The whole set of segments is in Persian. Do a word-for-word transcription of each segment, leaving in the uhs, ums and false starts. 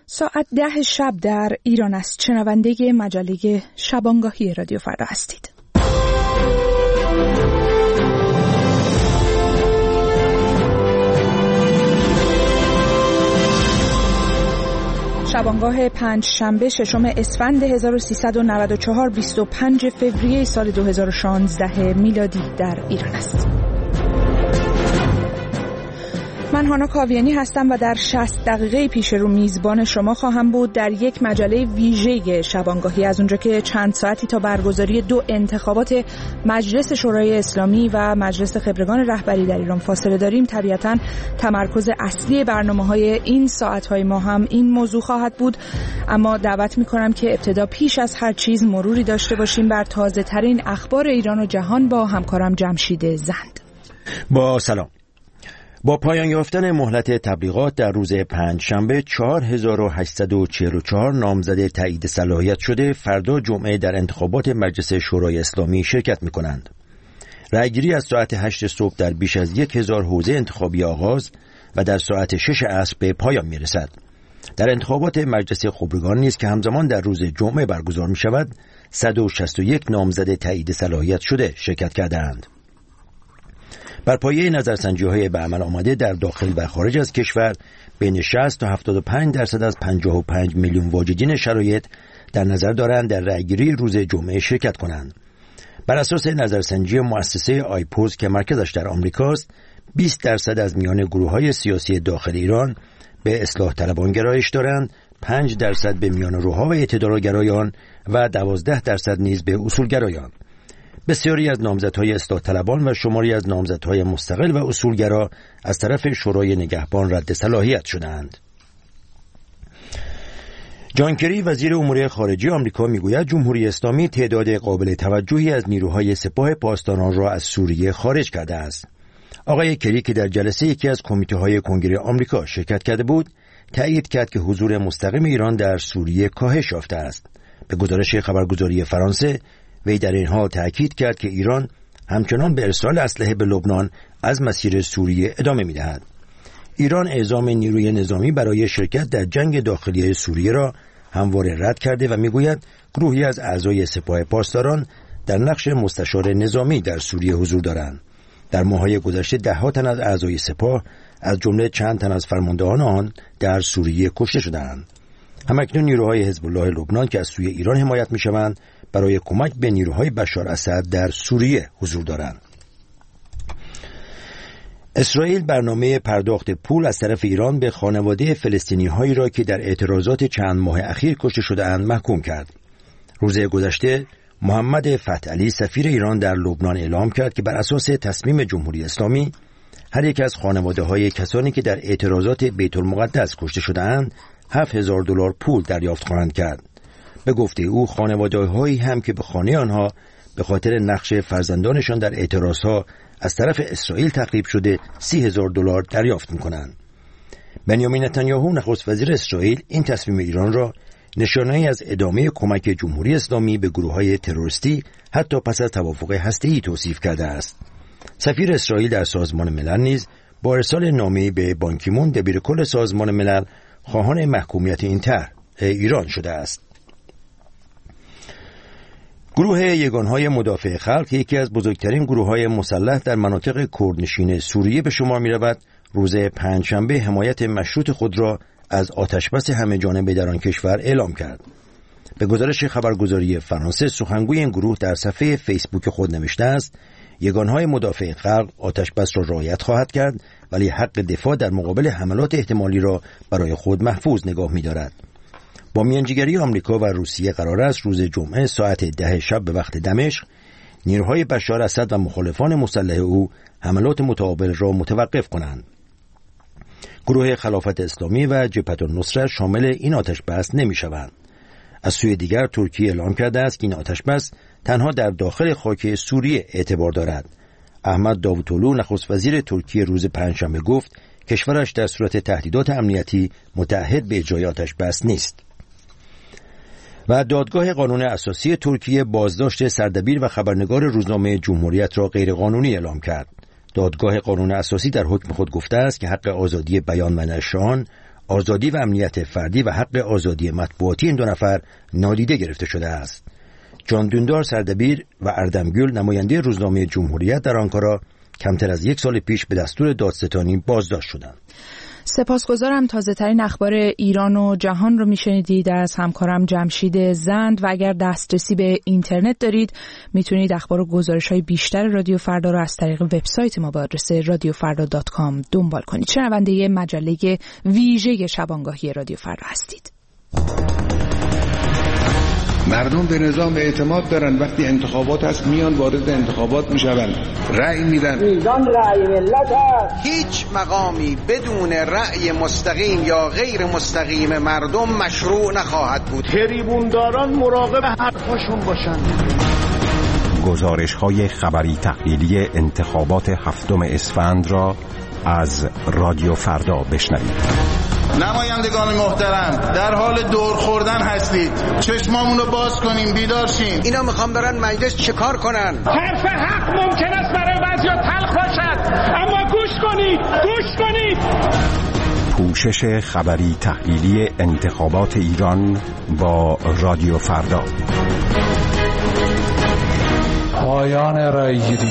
ساعت ده شب در ایران است. شنونده مجله شبانگاهی رادیو فردا هستید. شبانگاه پنج شنبه ششم اسفند هزار و سیصد و نود و چهار بیست و پنج فوریه سال دو هزار و شانزده میلادی در ایران است. من هانا کاویانی هستم و در شصت دقیقه پیش رو میزبان شما خواهم بود در یک مجله ویژه شبانگاهی، از اونجا که چند ساعتی تا برگزاری دو انتخابات مجلس شورای اسلامی و مجلس خبرگان رهبری در ایران فاصله داریم. طبیعتاً تمرکز اصلی برنامه‌های این ساعت‌های ما هم این موضوع خواهد بود، اما دعوت می‌کنم که ابتدا پیش از هر چیز مروری داشته باشیم بر تازه‌ترین اخبار ایران و جهان با همکارم جمشید زند. با سلام. با پایان یافتن مهلت تبلیغات در روز پنجشنبه چهار هزار و هشتصد و چهل و چهار نامزد تایید صلاحیت شده فردا جمعه در انتخابات مجلس شورای اسلامی شرکت می‌کنند. رأیگیری از ساعت هشت صبح در بیش از یک هزار حوزه انتخابی آغاز و در ساعت شش عصر به پایان می‌رسد. در انتخابات مجلس خبرگان نیز که همزمان در روز جمعه برگزار می‌شود، صد و شصت و یک نامزد تایید صلاحیت شده شرکت کردند. بر پایه نظرسنجی‌های به عمل آمده در داخل و خارج از کشور، بین شصت تا هفتاد و پنج درصد از پنجاه و پنج میلیون واجدین شرایط در نظر دارند در رأیگیری روز جمعه شرکت کنند. بر اساس نظرسنجی مؤسسه آیپوز که مرکزش در آمریکاست، بیست درصد از میان گروه‌های سیاسی داخل ایران به اصلاح طلبان گرایش دارند، پنج درصد به میان روها و اعتدالگرایان و دوازده درصد نیز به اصولگرایان. بسیاری از نامزدهای اصلاح طلبان و شماری از نامزدهای مستقل و اصولگرا از طرف شورای نگهبان رد صلاحیت شدند. جان کری وزیر امور خارجه آمریکا میگوید جمهوری اسلامی تعداد قابل توجهی از نیروهای سپاه پاسداران را از سوریه خارج کرده است. آقای کری که در جلسه یکی از کمیته‌های کنگره آمریکا شرکت کرده بود، تأیید کرد که حضور مستقیم ایران در سوریه کاهش یافته است. به گزارش خبرگزاری فرانسه، وی در این حال تأکید کرد که ایران همچنان به ارسال اسلحه به لبنان از مسیر سوریه ادامه می‌دهد. ایران اعزام نیروی نظامی برای شرکت در جنگ داخلی سوریه را همواره رد کرده و میگوید گروهی از اعضای سپاه پاسداران در نقش مستشار نظامی در سوریه حضور دارند. در ماه‌های گذشته ده‌ها تن از اعضای سپاه از جمله چند تن از فرماندهان آن در سوریه کشته شدند. همکنون نیروهای حزب الله لبنان که از سوی ایران حمایت می‌شوند برای کمک به نیروهای بشار اسد در سوریه حضور دارند. اسرائیل برنامه پرداخت پول از طرف ایران به خانواده فلسطینی‌هایی را که در اعتراضات چند ماه اخیر کشته شده‌اند محکوم کرد. روز گذشته محمد فتح علی سفیر ایران در لبنان اعلام کرد که بر اساس تصمیم جمهوری اسلامی هر یک از خانواده‌های کسانی که در اعتراضات بیت المقدس کشته شده‌اند هفت هزار دلار پول دریافت خواهند کرد. به گفته او خانواده‌هایی هم که به خانه آنها به خاطر نقش فرزندانشان در اعتراضها از طرف اسرائیل تخریب شده سی هزار دلار دریافت می‌کنند. بنیامین نتانیاهو نخست وزیر اسرائیل این تصمیم ایران را نشانه‌ای از ادامه کمک جمهوری اسلامی به گروه‌های تروریستی حتی پس از توافق هسته‌ای توصیف کرده است. سفیر اسرائیل در سازمان ملل نیز با ارسال نامه‌ای به بان کی مون دبیر کل سازمان ملل خواهان محکومیت این طرح ایران شده است. گروه یگانهای مدافع خلق که یکی از بزرگترین گروه‌های مسلح در مناطق کردنشین سوریه به شمار می‌رود، روز پنجشنبه حمایت مشروط خود را از آتشبس همه جانبه در آن کشور اعلام کرد. به گزارش خبرگزاری فرانسه، سخنگوی این گروه در صفحه فیسبوک خود نوشته است: یگانهای مدافع خلق آتشبس را رعایت خواهد کرد، ولی حق دفاع در مقابل حملات احتمالی را برای خود محفوظ نگاه می‌دارد. با میانجیگری آمریکا و روسیه قرار است روز جمعه ساعت ده شب به وقت دمشق نیروهای بشار اسد و مخالفان مسلح او حملات متقابل را متوقف کنند. گروه خلافت اسلامی و جبهت النصره شامل این آتشبس نمی‌شوند. از سوی دیگر ترکیه اعلام کرده است که این آتشبس تنها در داخل خاک سوریه اعتبار دارد. احمد داوطلو نخست وزیر ترکیه روز پنجشنبه گفت کشورش در صورت تهدیدات امنیتی متعهد به اجرای آتشبس نیست. و دادگاه قانون اساسی ترکیه بازداشت سردبیر و خبرنگار روزنامه جمهوریت را غیرقانونی اعلام کرد. دادگاه قانون اساسی در حکم خود گفته است که حق آزادی بیان و نشر آن آزادی و امنیت فردی و حق آزادی مطبوعاتی این دو نفر نادیده گرفته شده است. جان دوندار سردبیر و اردمگول نماینده روزنامه جمهوریت در آنکارا کمتر از یک سال پیش به دستور دادستانی بازداشت شدند. سپاسگزارم. تازه ترین اخبار ایران و جهان رو میشنیدید از همکارم جمشید زند و اگر دسترسی به اینترنت دارید میتونید اخبار و گزارش‌های بیشتر رادیو فردا رو از طریق وبسایت ما با آدرس رادیو فردا دات کام دنبال کنید. شنونده مجله ویژه شبانگاهی رادیو فردا هستید. مردم به نظام اعتماد دارن، وقتی انتخابات هست میان وارد انتخابات میشون، رأی میدن. میدان رأی ملت هست. هیچ مقامی بدون رأی مستقیم یا غیر مستقیم مردم مشروع نخواهد بود. تریبونداران مراقب حرفاشون باشن. گزارش‌های خبری تحلیلی انتخابات هفتم اسفند را از رادیو فردا بشنوید. نمایندگان محترم، در حال دور خوردن هستید. چشمامون رو باز کنیم، بیدار شیم. اینا میخوام برن مجلس چیکار کنن؟ حرف حق ممکن است برای بعضیا تلخ باشد، اما گوش کنید، گوش کنید. پوشش خبری تحلیلی انتخابات ایران با رادیو فردا. پایان رایگیری.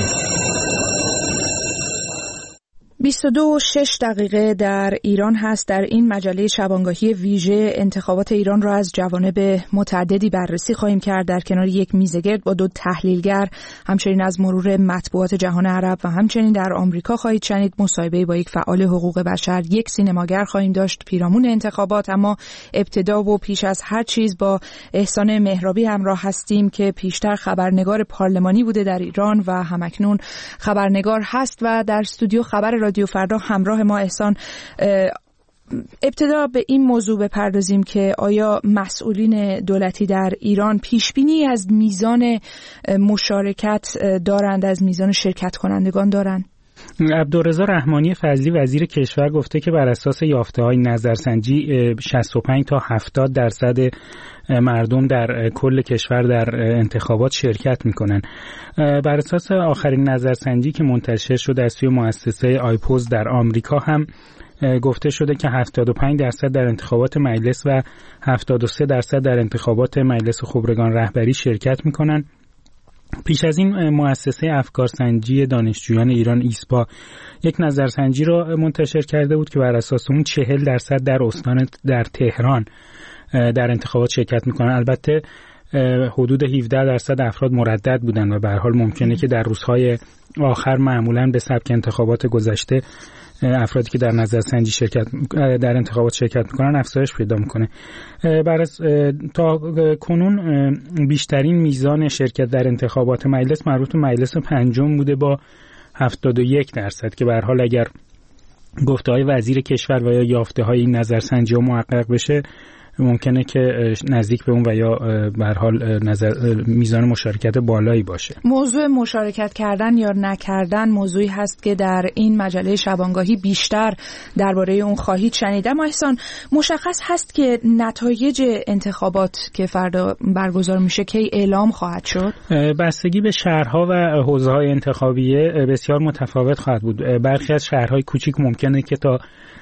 بیست و دو و شش دقیقه در ایران هست. در این مجله شبانگاهی ویژه انتخابات ایران را از جوانب متعددی بررسی خواهیم کرد در کنار یک میزگرد با دو تحلیلگر، همچنین از مرور مطبوعات جهان عرب و همچنین در آمریکا خواهید شنید مصاحبه با یک فعال حقوق بشر، یک سینماگر خواهیم داشت پیرامون انتخابات. اما ابتدا و پیش از هر چیز با احسان مهرابی همراه هستیم که پیشتر خبرنگار پارلمانی بوده در ایران و همکنون خبرنگار هست و در استودیو خبر رادیو فردا همراه ما. احسان، ابتدا به این موضوع بپردازیم که آیا مسئولین دولتی در ایران پیشبینی از میزان مشارکت دارند، از میزان شرکت کنندگان دارند؟ عبدالرضا رحمانی فضلی وزیر کشور گفته که بر اساس یافته‌های نظرسنجی شصت و پنج تا هفتاد درصد مردم در کل کشور در انتخابات شرکت میکنن. بر اساس آخرین نظرسنجی که منتشر شده از سوی مؤسسه آیپوز در آمریکا هم گفته شده که هفتاد و پنج درصد در انتخابات مجلس و هفتاد و سه درصد در انتخابات مجلس خبرگان رهبری شرکت میکنن. پیش از این مؤسسه افکارسنجی دانشجویان ایران ایسپا یک نظرسنجی را منتشر کرده بود که بر اساس اون چهل درصد در استان در تهران در انتخابات شرکت میکنن. البته حدود هفده درصد افراد مردد بودن و به هر حال ممکنه که در روزهای آخر معمولاً به سبک انتخابات گذشته افرادی که در نظرسنجی شرکت در انتخابات شرکت میکنن افزایش پیدا میکنه. برای تا کنون بیشترین میزان شرکت در انتخابات مجلس مربوط به مجلس پنجم بوده با هفتاد و یک درصد که به هر حال اگر گفته‌های وزیر کشور و یا یافته‌های این نظرسنجی محقق بشه ممکنه که نزدیک به اون و یا به هر حال نظر میزان مشارکت بالایی باشه. موضوع مشارکت کردن یا نکردن موضوعی هست که در این مجله شبانگاهی بیشتر درباره اون خواهید شنید. اما احسان، مشخص هست که نتایج انتخابات که فردا برگزار میشه کی اعلام خواهد شد؟ بستگی به شهرها و حوزه‌های انتخابیه بسیار متفاوت خواهد بود. برخی از شهرهای کوچیک ممکنه که تا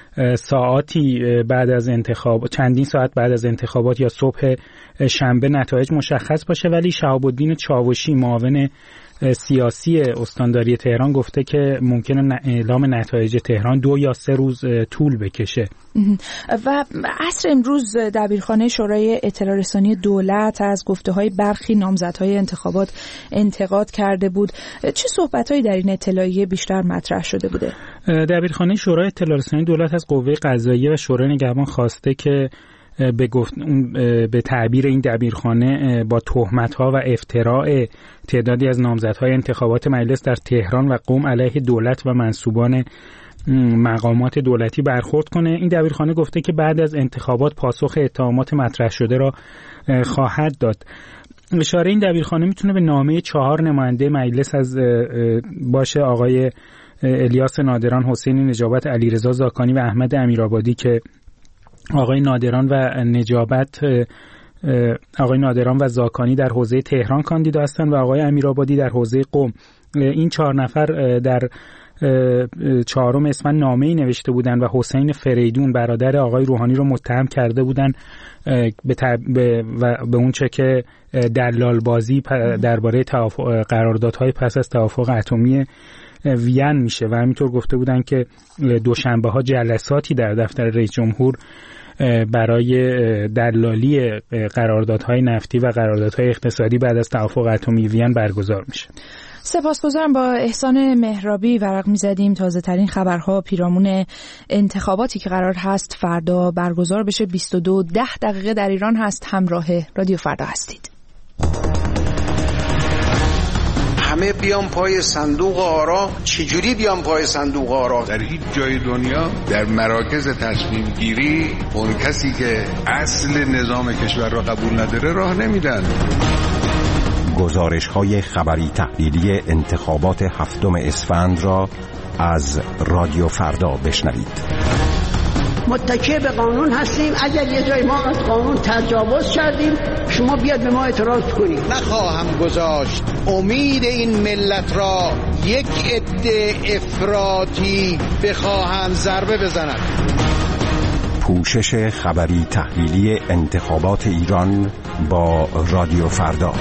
ساعاتی بعد از انتخاب چندین ساعت بعد از انتخابات یا صبح شنبه نتایج مشخص باشه، ولی شهاب الدین چاوشی معاون سیاسی استانداری تهران گفته که ممکنه اعلام نتایج تهران دو یا سه روز طول بکشه. و عصر امروز دبیرخانه شورای اطلاع رسانی دولت از گفته‌های برخی نامزدهای انتخابات انتقاد کرده بود. چه صحبت‌هایی در این اطلاعیه بیشتر مطرح شده بوده؟ دبیرخانه شورای اطلاع رسانی دولت از قوه قضاییه و شورای نگهبان خواسته که به گفت به تعبیر این دبیرخانه با تهمت‌ها و افتراء تعدادی از نامزدهای انتخابات مجلس در تهران و قم علیه دولت و منصوبان مقامات دولتی برخورد کنه. این دبیرخانه گفته که بعد از انتخابات پاسخ اتهامات مطرح شده را خواهد داد. اشاره این دبیرخانه میتونه به نامه چهار نماینده مجلس از باشه آقای الیاس نادران، حسین نجابت، علیرضا زاکانی و احمد امیرآبادی که آقای نادران و نجابت آقای نادران و زاکانی در حوزه تهران کاندیدا هستند و آقای امیرآبادی در حوزه قم. این چهار نفر در چهارم اسفند نامه‌ای نوشته بودن و حسین فریدون برادر آقای روحانی رو متهم کرده بودن به تب... به و به اون چه که دلال بازی درباره توافق قراردادهای پس از توافق اتمی وین میشه و همینطور گفته بودن که دوشنبه ها جلساتی در دفتر رئیس جمهور برای دلالی قراردادهای نفتی و قراردادهای اقتصادی بعد از توافق اتمی وین برگزار میشه. سپاسگزارم. با احسان مهرابی ورق میزدیم تازه ترین خبرها پیرامون انتخاباتی که قرار هست فردا برگزار بشه. بیست و دو ده دقیقه در ایران هست. همراه رادیو فردا هستید. همه بیان پای صندوق آرا. چجوری بیان پای صندوق آرا؟ در هیچ جای دنیا در مراکز تصمیم گیری اون کسی که اصل نظام کشور را قبول نداره راه نمیدن. گزارش های خبری تحلیلی انتخابات هفتم اسفند را از رادیو فردا بشنوید. متکی به قانون هستیم. اگر یه جای ما از قانون تجاوز کردیم شما بیاد به ما اعتراض کنید. نخواهم گذاشت امید این ملت را یک عده افراطی بخواهند ضربه بزنند. پوشش خبری تحلیلی انتخابات ایران با رادیو فردا.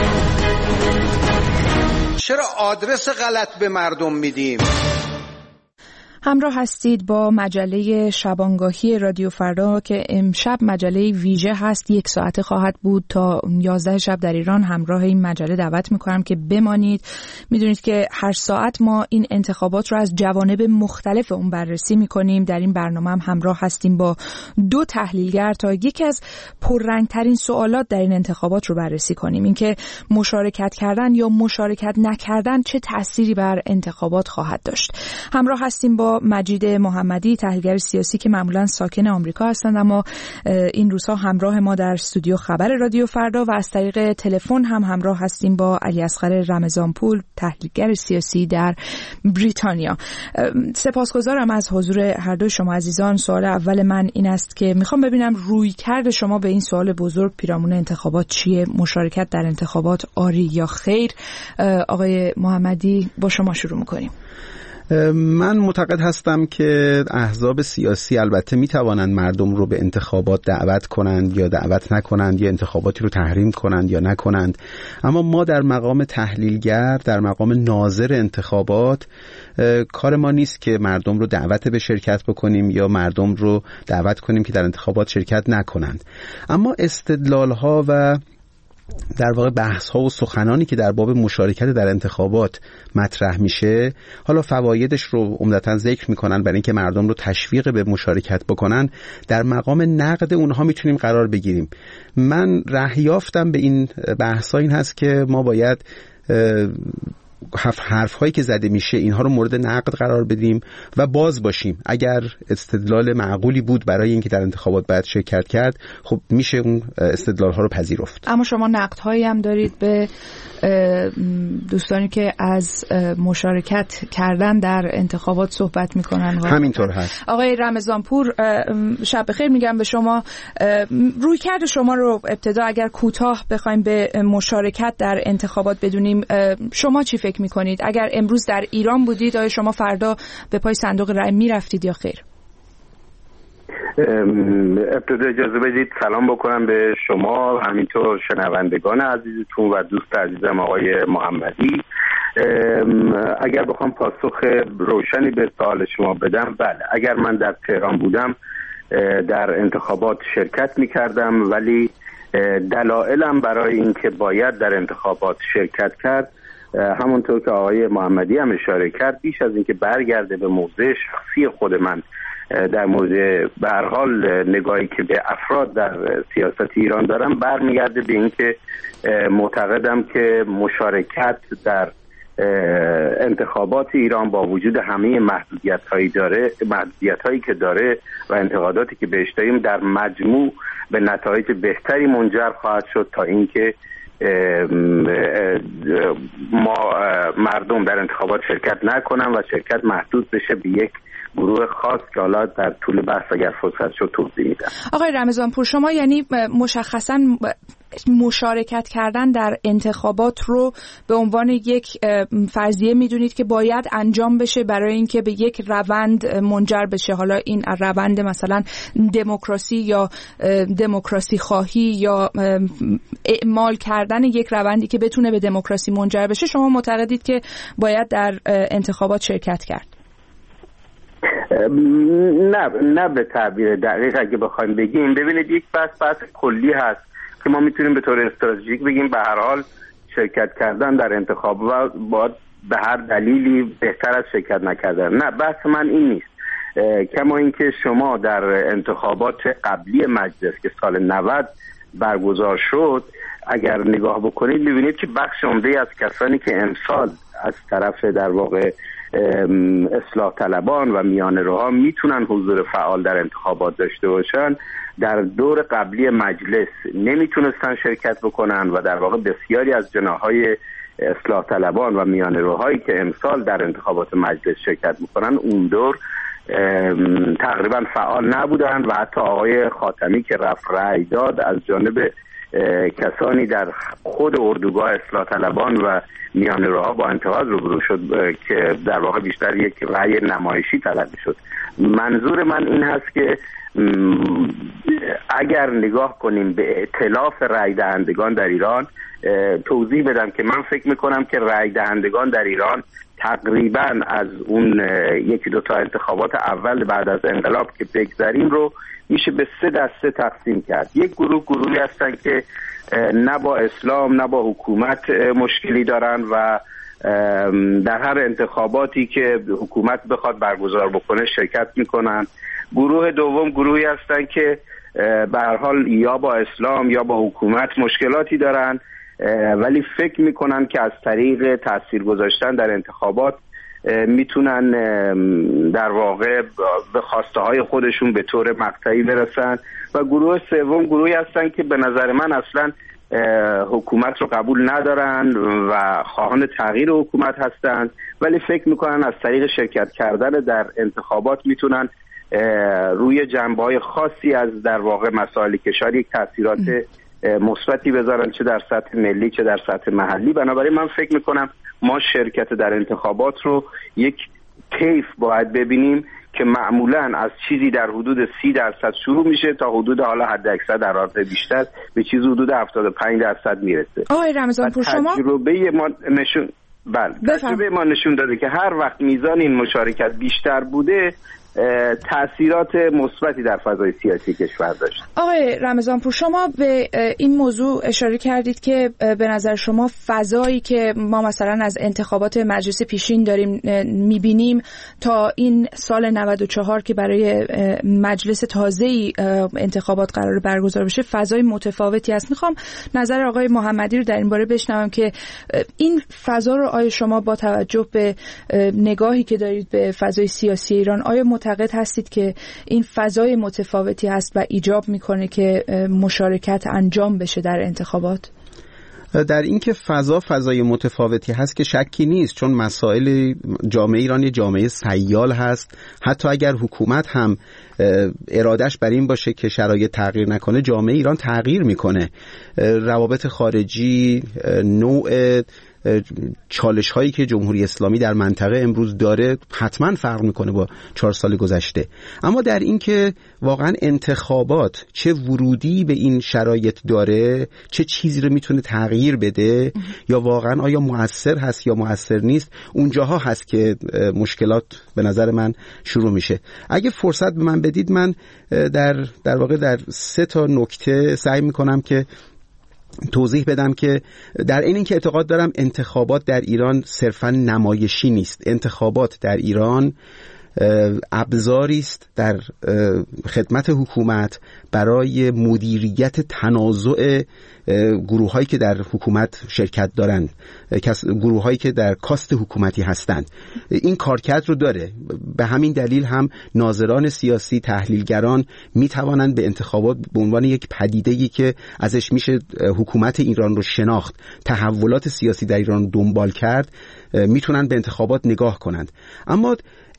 چرا آدرس غلط به مردم میدیم؟ همراه هستید با مجله شبانگاهی رادیو فردا که امشب مجله ویژه هست. یک ساعته خواهد بود تا یازده شب در ایران. همراه این مجله دعوت میکنم که بمانید. میدونید که هر ساعت ما این انتخابات رو از جوانب مختلف اون بررسی میکنیم. در این برنامه هم همراه هستیم با دو تحلیلگر تا یکی از پررنگترین سوالات در این انتخابات رو بررسی کنیم. اینکه مشارکت کردن یا مشارکت نکردن چه تأثیری بر انتخابات خواهد داشت. همراه هستیم با مجید محمدی، تحلیلگر سیاسی که معمولا ساکن آمریکا هستند اما این روزها همراه ما در استودیو خبر رادیو فردا، و از طریق تلفن هم همراه هستیم با علی اصغر رمضانپور، تحلیلگر سیاسی در بریتانیا. سپاسگزارم از حضور هر دوی شما عزیزان. سوال اول من این است که میخوام ببینم رویکرد شما به این سوال بزرگ پیرامون انتخابات چیه؟ مشارکت در انتخابات آری یا خیر؟ آقای محمدی با شما شروع میکنیم. من معتقد هستم که احزاب سیاسی البته می توانند مردم رو به انتخابات دعوت کنند یا دعوت نکنند، یا انتخاباتی رو تحریم کنند یا نکنند، اما ما در مقام تحلیلگر، در مقام ناظر انتخابات، کار ما نیست که مردم رو دعوت به شرکت بکنیم یا مردم رو دعوت کنیم که در انتخابات شرکت نکنند. اما استدلال‌ها و در واقع بحث ها و سخنانی که در باب مشارکت در انتخابات مطرح میشه، حالا فوایدش رو عمدتاً ذکر میکنن برای اینکه مردم رو تشویق به مشارکت بکنن، در مقام نقد اونها میتونیم قرار بگیریم. من رهیافتم به این بحث ها این هست که ما باید حرف هایی که زده میشه اینها رو مورد نقد قرار بدیم و باز باشیم. اگر استدلال معقولی بود برای اینکه در انتخابات باید شرکت کرد، خب میشه اون استدلال ها رو پذیرفت. اما شما نقد هایی هم دارید به دوستانی که از مشارکت کردن در انتخابات صحبت میکنن. همینطور هست. آقای رمضانپور، شب بخیر میگم به شما. رویکرد شما رو ابتدا اگر کوتاه بخوایم به مشارکت در انتخابات بدونیم، شما چی فکر میکنید؟ اگر امروز در ایران بودید آیا شما فردا به پای صندوق رای میرفتید یا خیر؟ ابتدا اجازه بدید سلام بکنم به شما، همینطور شنوندگان عزیزتون و دوست عزیزم آقای محمدی. اگر بخوام پاسخ روشنی به سوال شما بدم، بله، اگر من در تهران بودم در انتخابات شرکت میکردم، ولی دلایلم برای اینکه باید در انتخابات شرکت کرد، همونطور که آقای محمدی هم اشاره کرد، بیش از اینکه برگرده به موضع شخصی خود من در مورد به هر حال نگاهی که به افراد در سیاست ایران دارم، برمیگرده به اینکه معتقدم که مشارکت در انتخابات ایران با وجود همه محدودیت‌هایی داره محدودیت‌هایی که داره و انتقاداتی که بهش داریم، در مجموع به نتایج بهتری منجر خواهد شد تا اینکه ما مردم در انتخابات شرکت نکنن و شرکت محدود بشه به یک گروه خاص که حالا در طول بحث اگر فرصت شد توضیح میدم. آقای رمضانپور، شما یعنی مشخصاً مشارکت کردن در انتخابات رو به عنوان یک فرضیه میدونید که باید انجام بشه برای اینکه به یک روند منجر بشه، حالا این روند مثلا دموکراسی یا دموکراسی خواهی یا اعمال کردن یک روندی که بتونه به دموکراسی منجر بشه، شما معتقدید که باید در انتخابات شرکت کرد؟ نه نه به تعبیر دقیق اگه بخوایم بگیم، ببینید یک بحث بحث کلی هست که ما میتونیم به طور استراتژیک بگیم به هر حال شرکت کردن در انتخاب و باید به هر دلیلی بهتر از شرکت نکردن. نه، بحث من این نیست. کما اینکه شما در انتخابات قبلی مجلس که سال نود برگزار شد اگر نگاه بکنید می‌بینید که بخش عمده از کسانی که امسال از طرف در واقع اصلاح طلبان و میانه روها میتونن حضور فعال در انتخابات داشته باشن، در دور قبلی مجلس نمیتونستن شرکت بکنن و در واقع بسیاری از جناح‌های اصلاح طلبان و میانه روهایی که امسال در انتخابات مجلس شرکت میکنن اون دور تقریبا فعال نبودن و حتی آقای خاتمی که رفت رأی داد از جانب کسانی در خود اردوگاه اصلاح طلبان و میانه روها با انتقاد روبرو شد که در واقع بیشتر یک رأی نمایشی تلقی شد. منظور من این هست که اگر نگاه کنیم به ائتلاف رأی دهندگان در ایران، توضیح بدم که من فکر میکنم که رأی دهندگان در ایران تقریبا از اون یکی دو تا انتخابات اول بعد از انقلاب که بگذاریم رو میشه به سه دسته تقسیم کرد. یک گروه گروهی هستن که نه با اسلام نه با حکومت مشکلی دارن و در هر انتخاباتی که حکومت بخواد برگزار بکنه شرکت میکنن. گروه دوم گروهی هستن که به هر حال یا با اسلام یا با حکومت مشکلاتی دارن ولی فکر میکنن که از طریق تأثیر گذاشتن در انتخابات میتونن در واقع به خواسته های خودشون به طور مقطعی برسن. و گروه سوم گروهی هستن که به نظر من اصلا حکومت رو قبول ندارن و خواهان تغییر حکومت هستن ولی فکر میکنن از طریق شرکت کردن در انتخابات میتونن روی جنبه‌های خاصی از در واقع مسائل کشور یک تأثیرات مثبتی بذارن، چه در سطح ملی چه در سطح محلی. بنابراین من فکر میکنم ما شرکت در انتخابات رو یک طیف باید ببینیم که معمولاً از چیزی در حدود سی درصد شروع میشه تا حدود حالا حد اکثر در حد بیشتر به چیز حدود هفتاد و پنج درصد میرسه. آقای رمضانپور شما تجربه ما نشون بله تجربه ما نشون داده که هر وقت میزان این مشارکت بیشتر بوده تأثیرات مثبتی در فضای سیاسی کشور داشت. آقای رمضانپور شما به این موضوع اشاره کردید که به نظر شما فضایی که ما مثلا از انتخابات مجلس پیشین داریم میبینیم تا این سال نود و چهار که برای مجلس تازه‌ای انتخابات قرار برگزار بشه فضای متفاوتی است. میخوام نظر آقای محمدی رو در این باره بشنوم که این فضا رو آیا شما با توجه به نگاهی که دارید به فضای سیاسی ایران آیا معتقد هستید که این فضای متفاوتی هست و ایجاب میکنه که مشارکت انجام بشه در انتخابات؟ در اینکه فضا فضای متفاوتی هست که شکی نیست، چون مسائل جامعه ایران یه جامعه سیال هست. حتی اگر حکومت هم ارادش بر این باشه که شرایط تغییر نکنه، جامعه ایران تغییر میکنه. روابط خارجی، نوع چالش هایی که جمهوری اسلامی در منطقه امروز داره حتما فرق میکنه با چهار سال گذشته. اما در این که واقعا انتخابات چه ورودی به این شرایط داره، چه چیزی رو میتونه تغییر بده یا واقعا آیا مؤثر هست یا مؤثر نیست، اونجاها هست که مشکلات به نظر من شروع میشه. اگه فرصت به من بدید من در در واقع در سه تا نکته سعی میکنم که توضیح بدم که در این اینکه اعتقاد دارم انتخابات در ایران صرفاً نمایشی نیست. انتخابات در ایران ابزاری است در خدمت حکومت برای مدیریت تنازع گروه‌هایی که در حکومت شرکت دارند، گروه‌هایی که در کاست حکومتی هستند. این کارکرد رو داره. به همین دلیل هم ناظران سیاسی، تحلیلگران میتوانند به انتخابات به عنوان یک پدیده‌ای که ازش میشه حکومت ایران رو شناخت، تحولات سیاسی در ایران دنبال کرد، میتونن به انتخابات نگاه کنند. اما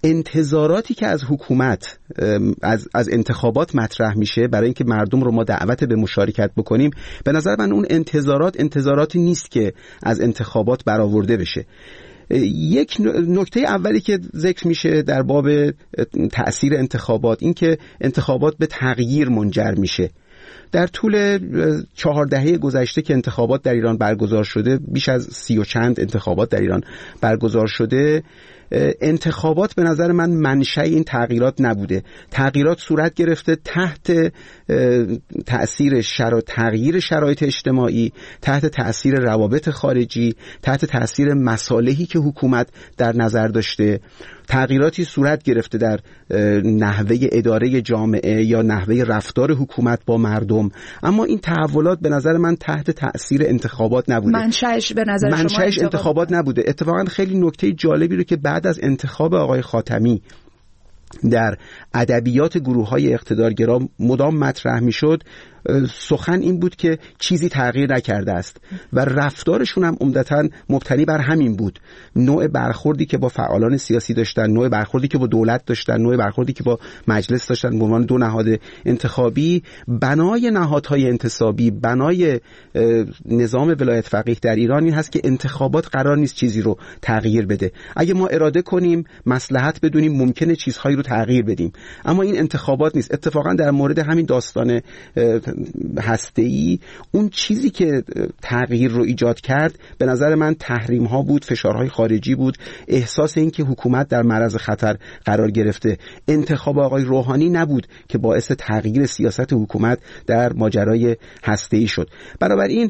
انتظاراتی که از حکومت از از انتخابات مطرح میشه برای اینکه مردم رو ما دعوت به مشارکت بکنیم، به نظر من اون انتظارات انتظاراتی نیست که از انتخابات برآورده بشه. یک نکته اولی که ذکر میشه در باب تأثیر انتخابات، این که انتخابات به تغییر منجر میشه. در طول چهار دهه گذشته که انتخابات در ایران برگزار شده، بیش از سی و چند انتخابات در ایران برگزار شده، انتخابات به نظر من منشأ این تغییرات نبوده. تغییرات صورت گرفته تحت تأثیر شرا... تغییر شرایط اجتماعی، تحت تأثیر روابط خارجی، تحت تأثیر مصالحی که حکومت در نظر داشته. تغییراتی صورت گرفته در نحوه اداره جامعه یا نحوه رفتار حکومت با مردم، اما این تحولات به نظر من تحت تأثیر انتخابات نبوده. منشأش به نظر شما منشأش انتخابات نبوده. اتفاقا خیلی نکته جالبی رو که بعد از انتخاب آقای خاتمی در ادبیات گروه‌های اقتدارگرا مدام مطرح می‌شد، سخن این بود که چیزی تغییر نکرده است و رفتارشون هم عمدتاً مبتنی بر همین بود. نوع برخوردی که با فعالان سیاسی داشتن، نوع برخوردی که با دولت داشتن، نوع برخوردی که با مجلس داشتن به عنوان دو نهاد انتخابی، بنای نهادهای انتصابی، بنای نظام ولایت فقیه در ایران این هست که انتخابات قرار نیست چیزی رو تغییر بده. اگه ما اراده کنیم، مصلحت بدونیم، ممکنه چیزهایی رو تغییر بدیم، اما این انتخابات نیست. اتفاقا در مورد همین داستان هسته‌ای، اون چیزی که تغییر رو ایجاد کرد به نظر من تحریم ها بود، فشارهای خارجی بود، احساس این که حکومت در معرض خطر قرار گرفته. انتخاب آقای روحانی نبود که باعث تغییر سیاست حکومت در ماجرای هسته‌ای شد. بنابراین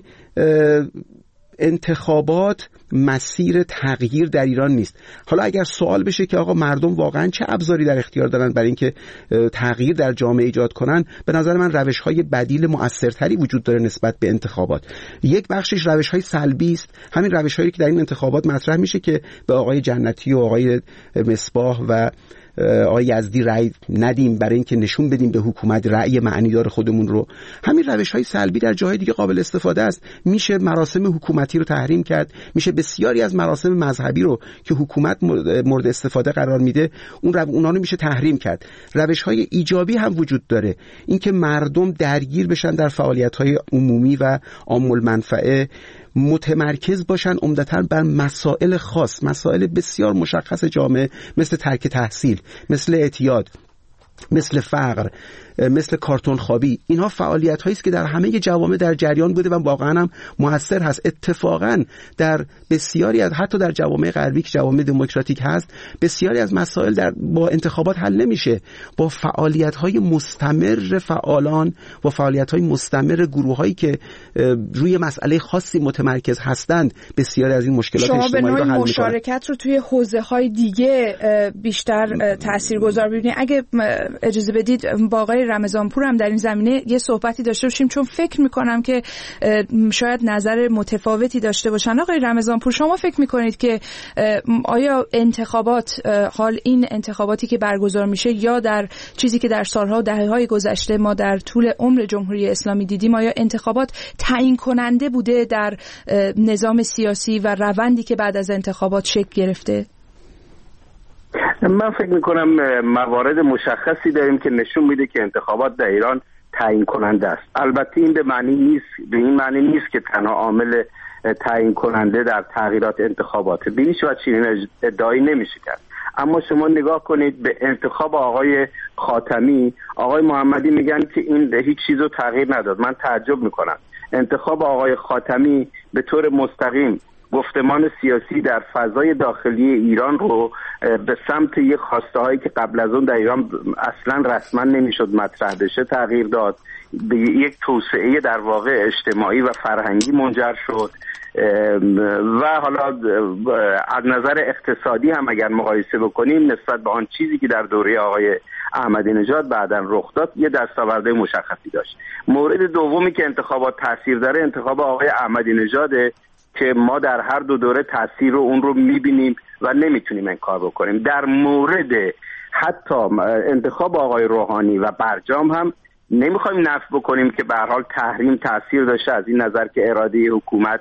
انتخابات مسیر تغییر در ایران نیست. حالا اگر سوال بشه که آقا مردم واقعا چه ابزاری در اختیار دارن برای اینکه تغییر در جامعه ایجاد کنن، به نظر من روش‌های بدیل مؤثرتری وجود داره نسبت به انتخابات. یک بخشش روش‌های سلبی است، همین روش‌هایی که در این انتخابات مطرح میشه که به آقای جنتی و آقای مصباح و آقای یزدی رأی ندیم برای اینکه نشون بدیم به حکومت رأی معنیدار خودمون رو. همین روش‌های سلبی در جاهای دیگه قابل استفاده است. میشه مراسم حکومتی رو تحریم کرد، میشه بسیاری از مراسم مذهبی رو که حکومت مورد استفاده قرار میده اون رو اونها رو میشه تحریم کرد. روش‌های ایجابی هم وجود داره، اینکه مردم درگیر بشن در فعالیت‌های عمومی و عام المنفعه، متمرکز باشن عمدتاً بر مسائل خاص، مسائل بسیار مشخص جامعه، مثل ترک تحصیل، مثل اعتیاد، مثل فقر، مثل کارتون خوابی. اینها فعالیت هایی است که در همه جوامع در جریان بوده و واقعا هم موثر هست. اتفاقا در بسیاری از حتی در جوامع غربی که جوامع دموکراتیک هست، بسیاری از مسائل در با انتخابات حل نمیشه. با فعالیت های مستمر فعالان و فعالیت های مستمر گروه هایی که روی مسئله خاصی متمرکز هستند، بسیاری از این مشکلات اجتماعی رو حل میکنن. مشارکت رو توی حوزه های دیگه بیشتر تاثیرگذار ببینید. اگه اجازه بدید با آقای رمضانپور هم در این زمینه یه صحبتی داشته باشیم، چون فکر میکنم که شاید نظر متفاوتی داشته باشن. آقای رمضانپور، شما فکر میکنید که آیا انتخابات، حال این انتخاباتی که برگزار میشه یا در چیزی که در سالها و دهه‌های گذشته ما در طول عمر جمهوری اسلامی دیدیم، آیا انتخابات تعیین کننده بوده در نظام سیاسی و روندی که بعد از انتخابات شکل گرفته؟ من فکر میکنم موارد مشخصی داریم که نشون میده که انتخابات در ایران تعیین کننده است. البته این به معنی نیست به این معنی نیست که تنها عامل تعیین کننده در تغییرات انتخابات به هیچ وجه چنین ادعایی نمیشه کرد. اما شما نگاه کنید به انتخاب آقای خاتمی، آقای محمدی میگن که این هیچ چیزو تغییر نداد. من تعجب میکنم. انتخاب آقای خاتمی به طور مستقیم گفتمان سیاسی در فضای داخلی ایران رو به سمت یک خواسته هایی که قبل از اون در ایران اصلا رسما نمیشد مطرح بشه تغییر داد، به یک توسعه در واقع اجتماعی و فرهنگی منجر شد و حالا از نظر اقتصادی هم اگر مقایسه بکنیم نسبت به آن چیزی که در دوره آقای احمدی نژاد بعداً رخ داد یه دستاورد مشخصی داشت. مورد دومی که انتخابات تاثیر داره انتخاب آقای احمدی نژاده که ما در هر دو دوره تاثیر رو اون رو میبینیم و نمیتونیم انکار بکنیم. در مورد حتی انتخاب آقای روحانی و برجام هم نمیخوایم نفی بکنیم که به هر حال تحریم تاثیر داشته، از این نظر که اراده حکومت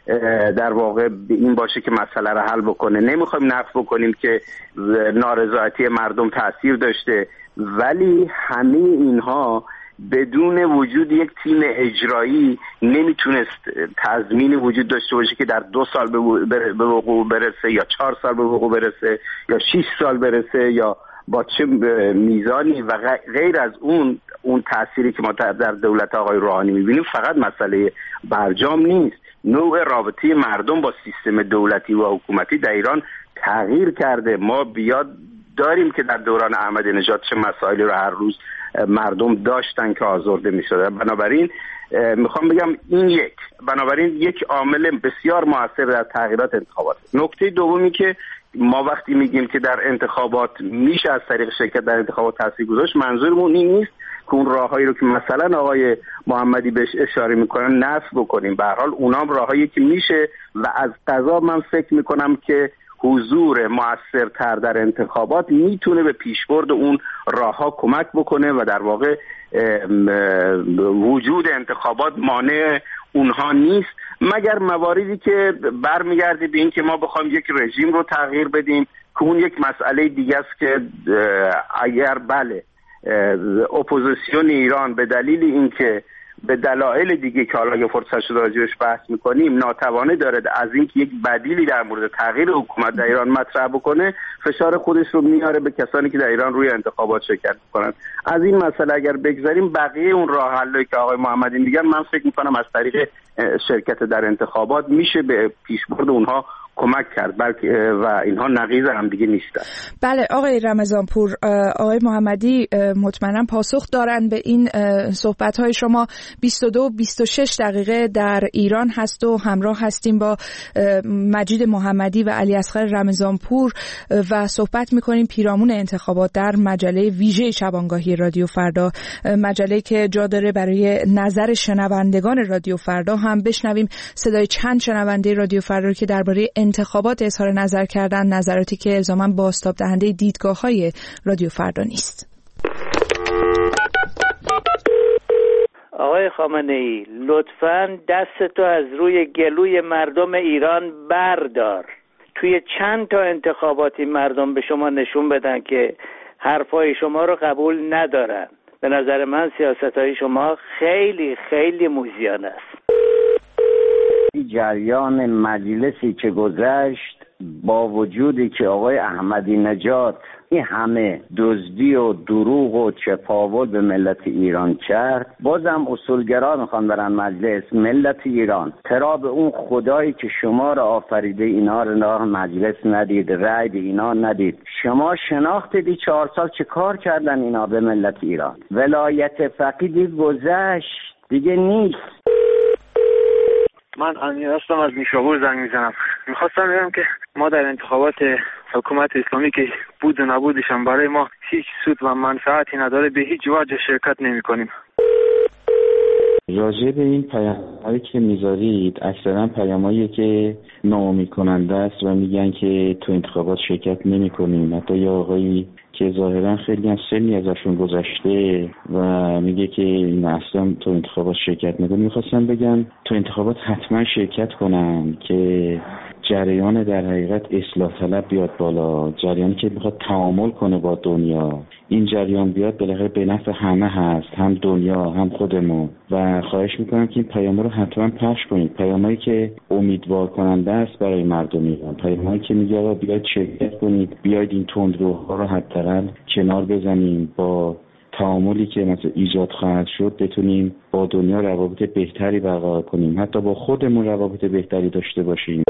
در واقع این باشه که مسئله رو حل بکنه. نمیخوایم نفی بکنیم که نارضایتی مردم تأثیر داشته، ولی همه اینها بدون وجود یک تیم اجرایی نمیتونست تضمین وجود داشته باشه که در دو سال به وقوع برسه یا چهار سال به وقوع برسه یا شش سال برسه یا با چه میزانی و غیر از اون اون تأثیری که ما در دولت آقای روحانی میبینیم. فقط مسئله برجام نیست، نوع رابطه مردم با سیستم دولتی و حکومتی در ایران تغییر کرده. ما بیاد داریم که در دوران احمدی نژاد چه مسائلی رو هر روز مردم داشتن که آزرده می‌شدن. بنابراین میخوام بگم این یک بنابراین یک عامل بسیار موثر در تغییرات انتخابات. نکته دومی که ما وقتی میگیم که در انتخابات میشه از طریق شرکت در انتخابات تاثیر گذاشت، منظورمون این نیست که اون راههایی رو که مثلا آقای محمدی بهش اشاره میکنن نصب بکنیم. به هر حال اونام راههایی که میشه و از قضا من فکر میکنم که حضور مؤثرتر در انتخابات میتونه به پیشبرد اون راهها کمک بکنه و در واقع وجود انتخابات مانع اونها نیست، مگر مواردی که برمیگرده به این که ما بخوایم یک رژیم رو تغییر بدیم که اون یک مسئله دیگه است که اگر بله اپوزیسیون ایران به دلیل اینکه به دلایل دیگه که حالا یه فرصت شده راجعش بحث میکنیم ناتوانه داره از اینکه یک بدیلی در مورد تغییر حکومت در ایران مطرح بکنه، فشار خودش رو میاره به کسانی که در ایران روی انتخابات شرکت میکنن. از این مسئله اگر بگذاریم بقیه اون راه حلی که آقای محمدی میگن من فکر میکنم از طریق شرکت در انتخابات میشه به پیشبرد اونها کمک کرد، بلکه و اینها نقیض هم دیگه نیستن. بله آقای رمضانپور، آقای محمدی مطمئنا پاسخ دارن به این صحبت‌های شما. بیست و دو بیست و شش دقیقه در ایران هست و همراه هستیم با مجید محمدی و علی اصغر رمضانپور و صحبت می‌کنیم پیرامون انتخابات در مجله ویژه شبانگاهی رادیو فردا، مجله که جا داره برای نظر شنوندگان رادیو فردا هم بشنویم صدای چند شنونده رادیو فردا که درباره انتخابات اظهار نظر کردن، نظراتی که الزاماً بازتاب دهنده دیدگاه‌های رادیو فردا نیست. آقای خامنه‌ای لطفاً دستتو از روی گلوی مردم ایران بردار. توی چند تا انتخاباتی مردم به شما نشون بدن که حرفای شما رو قبول ندارن. به نظر من سیاست‌های شما خیلی خیلی موزیانه است. جریان مجلسی که گذشت با وجودی که آقای احمدی نژاد این همه دزدی و دروغ و چپاول به ملت ایران کرد، بازم اصولگرا میخوان برن مجلس. ملت ایران ترا به اون خدایی که شما را آفریده اینا را مجلس ندید، رأی به اینا ندید. شما شناخت دی چهار سال چه کار کردن اینا به ملت ایران؟ ولایت فقیدی گذشت دیگه نیست. من امیر هستم از نیشابور زنگ میزنم. میخواستم بگم که ما در انتخابات حکومت اسلامی که بود و نبودشم برای ما هیچ سود و منفعتی نداره، به هیچ وجه شرکت نمی کنیم. راجع به این پیام‌هایی که میذارید اکثرا پیام‌هایی که ناامید کننده است و میگن که تو انتخابات شرکت نمی کنیم. حتی یه آقایی که ظاهرا خیلی از سنی ازشون گذشته و میگه که این اصلا تو انتخابات شرکت نکنه. میخواستم بگم تو انتخابات حتما شرکت کنن که جریان در حقیقت اصلاح طلب بیاد بالا، جریانی که میخواد تعامل کنه با دنیا. این جریان بیاد بالاخره به نفع همه هست، هم دنیا هم خودمون. و خواهش میکنم که این پیام رو حتما پخش کنید، پیامایی که امیدوار کننده است برای مردم ایران، پیامایی که میگه آقا بیاید شرکت کنید، بیاید این تندروها رو حداقل کنار بزنیم، با تعاملی که مثلا ایجاد خواهد شد بتونیم با دنیا روابط بهتری برقرار کنیم، حتی با خودمون روابط بهتری داشته باشیم.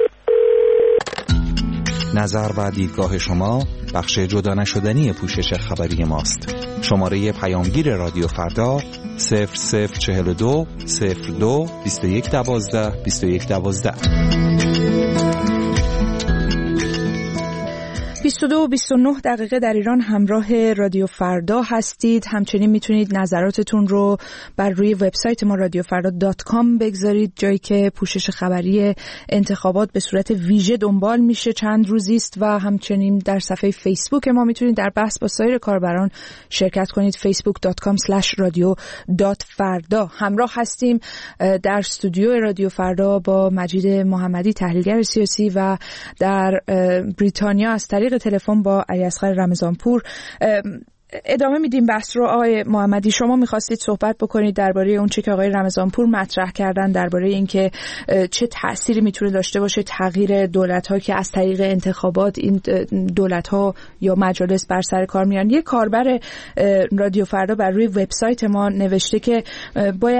نظر و دیدگاه شما بخش جدا نشدنی پوشش خبری ماست. شماره پیامگیر رادیو فردا صفر صفر چهل و دو صفر دو بیست و یک دوازده بیست و یک دوازده. بیست و دو و بیست و نه دقیقه در ایران همراه رادیو فردا هستید. همچنین میتونید نظراتتون رو بر روی وبسایت ما رادیو فردا دات کام بگذارید، جایی که پوشش خبری انتخابات به صورت ویژه دنبال میشه چند روزی است، و همچنین در صفحه فیسبوک ما میتونید در بحث با سایر کاربران شرکت کنید. فیسبوک دات کام اسلش رادیو دات فردا. همراه هستیم در استودیو رادیو فردا با مجید محمدی، تحلیلگر سیاسی، و در بریتانیا از طریق تلفن با علیاصغر رمضانپور. ادامه میدیم بحث رو. آقای محمدی، شما میخواستید صحبت بکنید درباره اون چه که آقای رمضانپور مطرح کردن، درباره اینکه چه تأثیری میتونه داشته باشه تغییر دولت‌ها که از طریق انتخابات این دولت‌ها یا مجالس بر سر کار میان. یک کاربر رادیو فردا بر روی وبسایت ما نوشته که باید